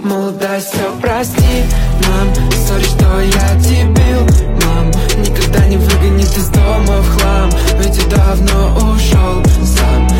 мол, дай все прости, мам. Сори, что я дебил, мам. Никогда не выгонит из дома в хлам, ведь я давно ушел сам.